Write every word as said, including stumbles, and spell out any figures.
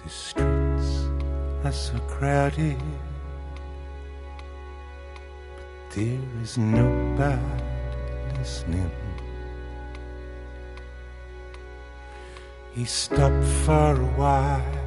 The streets are so crowded, but there is nobody listening. He stopped for a while